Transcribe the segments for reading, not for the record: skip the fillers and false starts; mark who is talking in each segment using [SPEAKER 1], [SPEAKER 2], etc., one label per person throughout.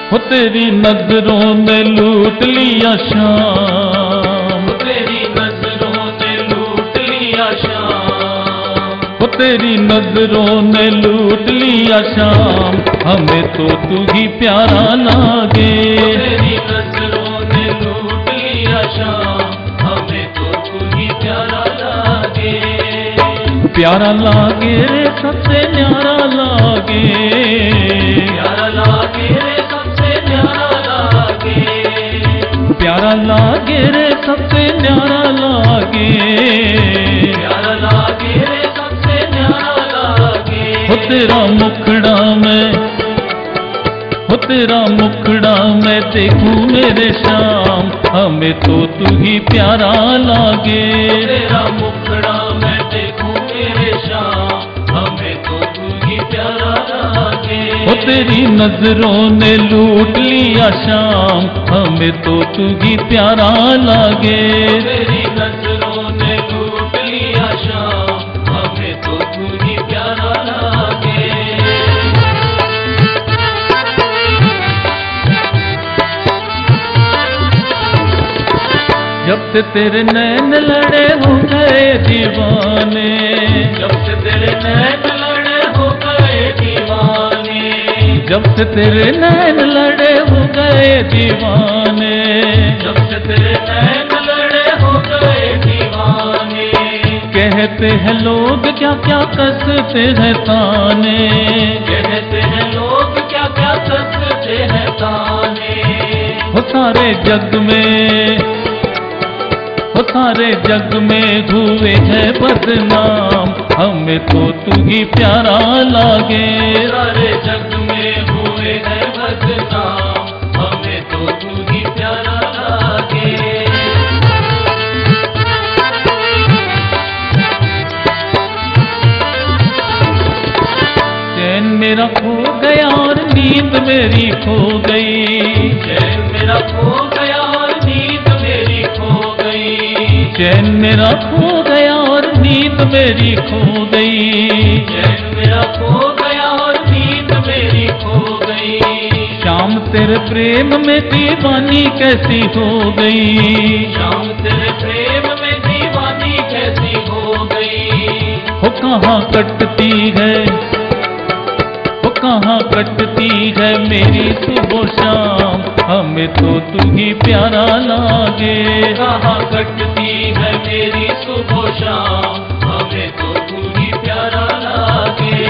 [SPEAKER 1] हो तेरी नजरों ने लूट लिया शाम,
[SPEAKER 2] तेरी नजरों ने लूट लिया शाम,
[SPEAKER 1] हो तेरी नजरों ने लूट लिया शाम, हमें तो तू ही प्यारा लागे।
[SPEAKER 2] तेरी नजरों ने लूट लिया शाम, हमें तो तू ही प्यारा लागे।
[SPEAKER 1] प्यारा लागे रे सबसे न्यारा लागे,
[SPEAKER 2] प्यारा लागे रे सबसे प्यारा लागे,
[SPEAKER 1] प्यारा लागे रे सबसे न्यारा लागे,
[SPEAKER 2] प्यारा लागे रे सबसे न्यारा लागे।
[SPEAKER 1] हो तेरा मुखड़ा मैं, हो तेरा मुखड़ा मैं देखूं मेरे शाम, हमें तो तू ही प्यारा लागे।
[SPEAKER 2] तेरा मुखड़ा मैं देखूं मेरे शाम, हमें तो तू ही प्यारा लागे।
[SPEAKER 1] हो तेरी नजरों ने लूट लिया शाम, हमें तो तू ही प्यारा लागे।
[SPEAKER 2] तेरी नजरों ने लूट लिया शाम, हमें तो तू ही प्यारा लागे।
[SPEAKER 1] जब से तेरे नैन लड़े हो गए दीवाने,
[SPEAKER 2] जब से तेरे नैन लड़े हो गए दीवाने,
[SPEAKER 1] जब से तेरे नैन लड़े हो गए दीवाने,
[SPEAKER 2] जब से तेरे नैन लड़े हो गए दीवाने।
[SPEAKER 1] कहते हैं लोग क्या क्या कसते हैं ताने,
[SPEAKER 2] कहते हैं लोग क्या क्या कसते हैं ताने।
[SPEAKER 1] हो सारे जग में, हो सारे जग में हुए है बदनाम, हमें तो तू ही प्यारा लागे।
[SPEAKER 2] सारे जग में हुए हैं बदनाम, हमें तो तू ही प्यारा लागे।
[SPEAKER 1] चैन मेरा खो गया और नींद मेरी खो गई,
[SPEAKER 2] चैन मेरा खो गया और नींद मेरी खो गई,
[SPEAKER 1] चैन मेरा खो गया और नींद मेरी खो गई,
[SPEAKER 2] चैन मेरा खो गया और नींद मेरी खो गई।
[SPEAKER 1] शाम तेरे प्रेम में दीवानी कैसी हो गई,
[SPEAKER 2] शाम तेरे प्रेम में दीवानी कैसी हो गई।
[SPEAKER 1] हो कहाँ कटती है, हो कहाँ कटती है मेरी सुबह शाम, हमें तो तू ही प्यारा लागे।
[SPEAKER 2] कहाँ कटती है मेरी सुबह शाम, हमें तो तू ही प्यारा लागे।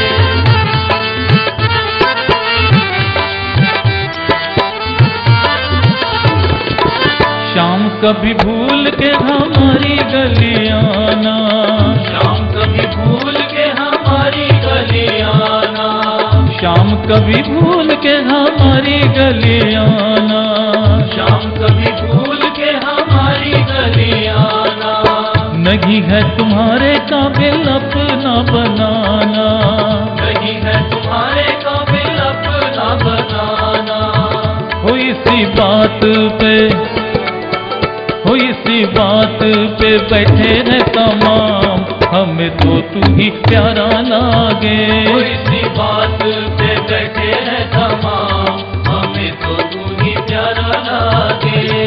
[SPEAKER 1] शाम कभी भूल के हमारी गलियाना,
[SPEAKER 2] शाम कभी भूल के हमारी गलियाना,
[SPEAKER 1] शाम कभी भूल के हमारी गलियाना,
[SPEAKER 2] शाम कभी भूल के हमारी गलियाना।
[SPEAKER 1] नहीं है तुम्हारे काबिल अपना बनाना,
[SPEAKER 2] नहीं है तुम्हारे काबिल अपना बनाना।
[SPEAKER 1] हो इसी बात पे, हो इसी बात पे बैठे हैं तमाम, हमें तो तू ही प्यारा लागे।
[SPEAKER 2] वो इसी बात पे बैठे हैं तमाम, हमें तो तू ही प्यारा लागे।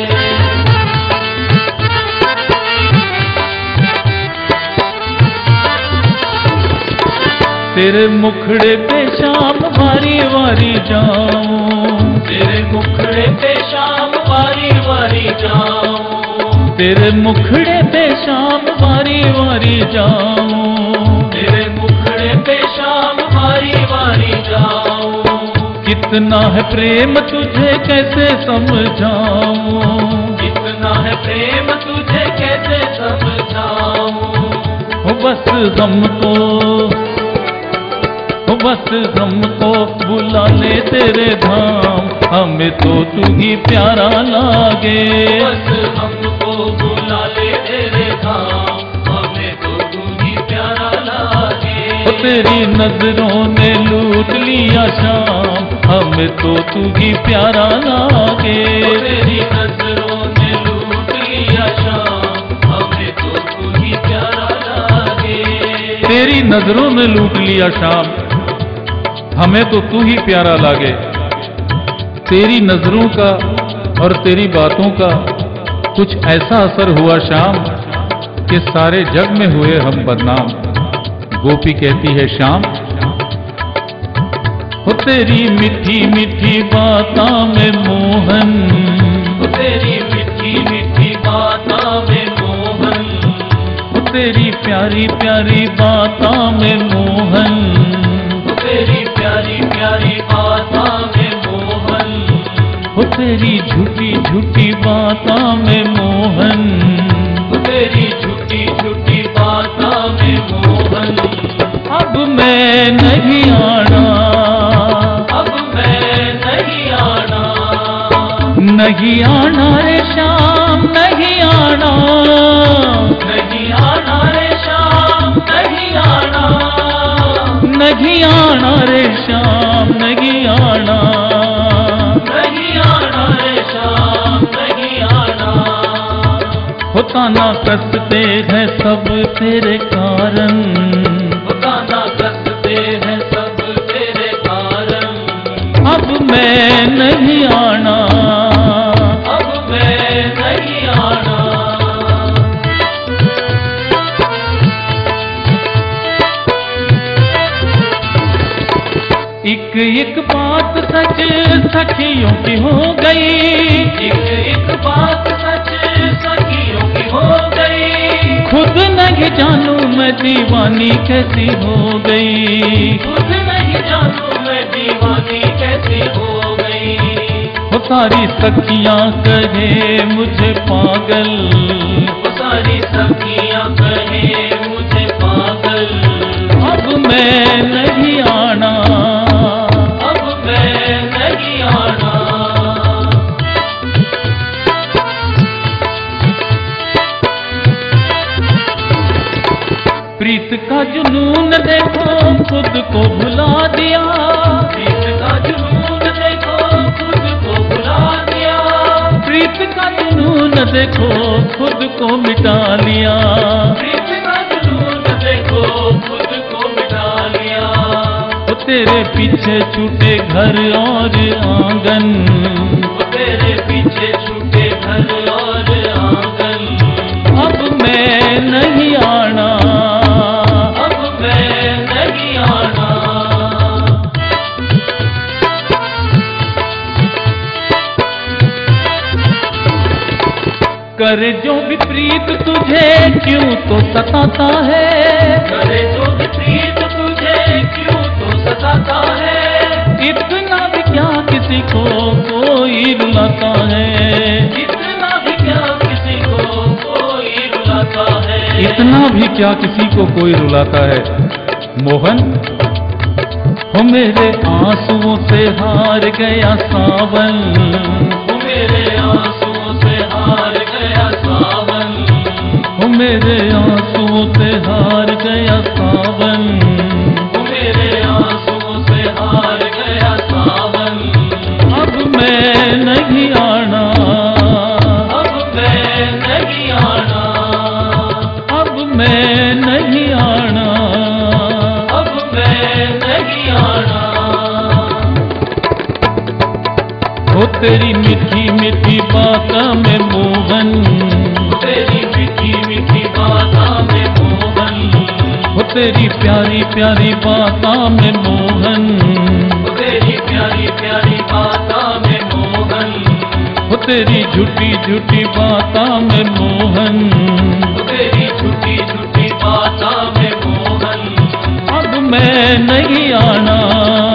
[SPEAKER 1] तेरे मुखड़े पे शाम वारी वारी जाऊं,
[SPEAKER 2] तेरे मुखड़े पे शाम वारी वारी जाऊं,
[SPEAKER 1] तेरे मुखड़े पे शाम वारी वारी जाऊं,
[SPEAKER 2] तेरे मुखड़े पे शाम वारी वारी जाऊं।
[SPEAKER 1] कितना है प्रेम तुझे कैसे समझाऊं,
[SPEAKER 2] कितना है प्रेम तुझे कैसे समझाऊं।
[SPEAKER 1] हो बस हमको, हो बस हमको बुला ले तेरे धाम, हमें तो तू ही प्यारा लागे।
[SPEAKER 2] बस हमको बुला ले तेरे धाम, हमें तो तू ही प्यारा लागे।
[SPEAKER 1] हो तेरी नजरों ने लूट लिया शाम, हमें तो तू ही प्यारा लागे।
[SPEAKER 2] तेरी नजरों ने लूट लिया शाम, हमें तो तू ही प्यारा लागे।
[SPEAKER 1] तेरी नजरों ने लूट लिया शाम, हमें तो तू ही प्यारा लागे। तेरी नजरों का और तेरी बातों का कुछ ऐसा असर हुआ श्याम कि सारे जग में हुए हम बदनाम। गोपी कहती है श्याम, हो तेरी मीठी मीठी बातों में मोहन,
[SPEAKER 2] हो तेरी मीठी मीठी बातों में मोहन,
[SPEAKER 1] हो तेरी प्यारी प्यारी बातों में मोहन,
[SPEAKER 2] हो तेरी प्यारी प्यारी बातों में मोहन,
[SPEAKER 1] हो तेरी झूठी झूठी बातों में मोहन,
[SPEAKER 2] हो तेरी झूठी झूठी बातों में मोहन।
[SPEAKER 1] अब मैं नहीं आना,
[SPEAKER 2] अब मैं नहीं आना,
[SPEAKER 1] नहीं आना रे श्याम, नहीं आना,
[SPEAKER 2] नहीं आना रे श्याम, नहीं आना,
[SPEAKER 1] नहीं आना रे श्याम, नहीं आना,
[SPEAKER 2] नहीं आना रे श्याम, नहीं आना।
[SPEAKER 1] होता ना कसते हैं सब तेरे कारण,
[SPEAKER 2] होता ना कसते हैं सब तेरे कारण,
[SPEAKER 1] अब मैं नहीं आना,
[SPEAKER 2] अब मैं नहीं आना।
[SPEAKER 1] एक एक बात सच सखियों की हो गई,
[SPEAKER 2] एक एक बात सच सखियों की हो गई,
[SPEAKER 1] खुद नहीं जानू मैं दीवानी कैसी हो गई,
[SPEAKER 2] खुद नहीं जानू मैं दीवानी कैसी हो गई।
[SPEAKER 1] वो सारी सखियां कहे मुझे पागल,
[SPEAKER 2] वो सारी सखियां कहे मुझे पागल,
[SPEAKER 1] अब मैं नहीं आना,
[SPEAKER 2] अब मैं नहीं आना।
[SPEAKER 1] प्रीत का जुनून देखो खुद को भुला दिया,
[SPEAKER 2] प्रीत का जुनून देखो खुद को भुला दिया,
[SPEAKER 1] प्रीत का जुनून देखो खुद को मिटा लिया,
[SPEAKER 2] प्रीत का जुनून देखो खुद को मिटा लिया।
[SPEAKER 1] वो तेरे पीछे छूटे घर और आंगन,
[SPEAKER 2] वो तेरे पीछे छूटे घर और आंगन,
[SPEAKER 1] अब मैं नहीं आना,
[SPEAKER 2] अब मैं नहीं आना।
[SPEAKER 1] करे जो भी प्रीत तुझे क्यों तो सताता है,
[SPEAKER 2] करे जो विपरीत तुझे क्यों तो सताता है,
[SPEAKER 1] इतना भी क्या किसी को कोई रुलाता है,
[SPEAKER 2] इतना भी क्या किसी को कोई रुलाता है,
[SPEAKER 1] इतना भी क्या किसी को कोई रुलाता है। मोहन हो मेरे आंसुओं से हार गया सावन,
[SPEAKER 2] वो मेरे आंसुओं से हार गया सावन,
[SPEAKER 1] हो मेरे आंसुओं से हार गया सावन,
[SPEAKER 2] वो मेरे आंसुओं से हार गया सावन,
[SPEAKER 1] अब मैं नहीं आना,
[SPEAKER 2] अब मैं नहीं आना,
[SPEAKER 1] अब मैं नहीं आना,
[SPEAKER 2] अब मैं नहीं आना।
[SPEAKER 1] हो तेरी मीठी मीठी बातों में मोहन,
[SPEAKER 2] तेरी मीठी मीठी बातों में मोहन,
[SPEAKER 1] हो तेरी प्यारी प्यारी बातों में मोहन,
[SPEAKER 2] तेरी प्यारी प्यारी बातों में मोहन,
[SPEAKER 1] हो तेरी झूठी झूठी बातों में मोहन,
[SPEAKER 2] तेरी झूठी झूठी बातों में मोहन,
[SPEAKER 1] अब मैं नहीं आना,